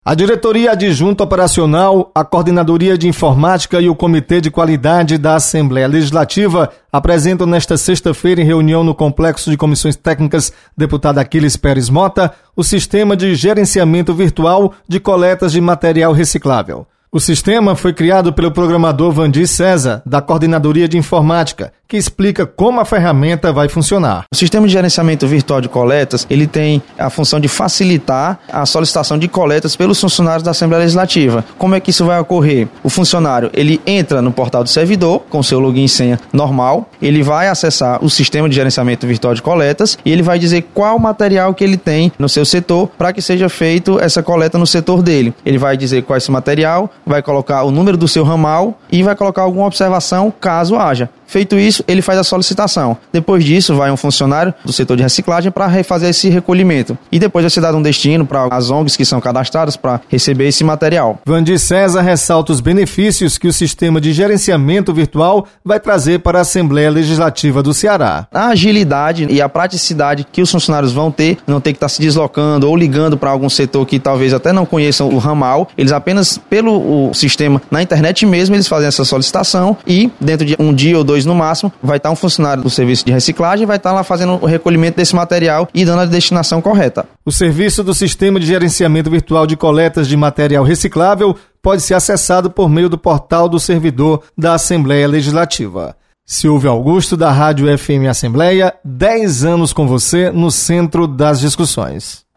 A Diretoria Adjunta Operacional, a Coordenadoria de Informática e o Comitê de Qualidade da Assembleia Legislativa apresentam nesta sexta-feira, em reunião no Complexo de Comissões Técnicas Deputado Aquiles Pérez Mota, o Sistema de Gerenciamento Virtual de Coletas de Material Reciclável. O sistema foi criado pelo programador Vandir César, da Coordenadoria de Informática, que explica como a ferramenta vai funcionar. O sistema de gerenciamento virtual de coletas, ele tem a função de facilitar a solicitação de coletas pelos funcionários da Assembleia Legislativa. Como é que isso vai ocorrer? O funcionário, ele entra no portal do servidor, com seu login e senha normal, ele vai acessar o sistema de gerenciamento virtual de coletas e ele vai dizer qual material que ele tem no seu setor para que seja feito essa coleta no setor dele. Ele vai dizer qual é esse material, vai colocar o número do seu ramal e vai colocar alguma observação caso haja. Feito isso, ele faz a solicitação. Depois disso, vai um funcionário do setor de reciclagem para refazer esse recolhimento. E depois vai ser dado um destino para as ONGs que são cadastradas para receber esse material. Vandir César ressalta os benefícios que o sistema de gerenciamento virtual vai trazer para a Assembleia Legislativa do Ceará. A agilidade e a praticidade que os funcionários vão ter, não ter que estar se deslocando ou ligando para algum setor que talvez até não conheçam o ramal, eles apenas pelo sistema na internet mesmo, eles fazem essa solicitação e dentro de um dia ou dois no máximo, vai estar um funcionário do serviço de reciclagem e vai estar lá fazendo o recolhimento desse material e dando a destinação correta. O serviço do Sistema de Gerenciamento Virtual de Coletas de Material Reciclável pode ser acessado por meio do portal do servidor da Assembleia Legislativa. Silvio Augusto, da Rádio FM Assembleia, 10 anos com você no centro das discussões.